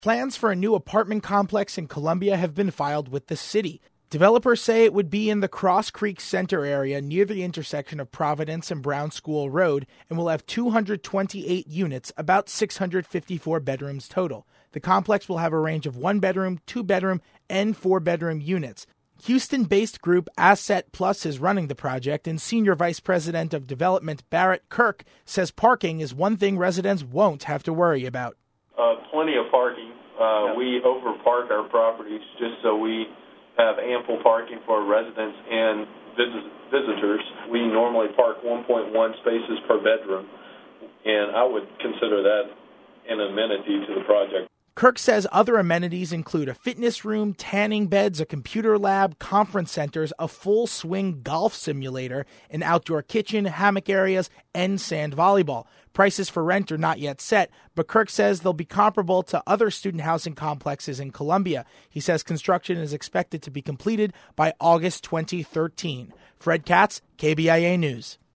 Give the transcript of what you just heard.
Plans for a new apartment complex in Columbia have been filed with the city. Developers say it would be in the Cross Creek Center area near the intersection of Providence and Brown School Road and will have 228 units, about 654 bedrooms total. The complex will have a range of 1-bedroom, 2-bedroom, and 4-bedroom units. Houston-based group Asset Plus is running the project, and Senior Vice President of Development Barrett Kirk says parking is one thing residents won't have to worry about. Plenty of parking. We overpark our properties just so we have ample parking for residents and visitors. We normally park 1.1 spaces per bedroom, and I would consider that an amenity to the project. Kirk says other amenities include a fitness room, tanning beds, a computer lab, conference centers, a full swing golf simulator, an outdoor kitchen, hammock areas, and sand volleyball. Prices for rent are not yet set, but Kirk says they'll be comparable to other student housing complexes in Columbia. He says construction is expected to be completed by August 2013. Fred Katz, KBIA News.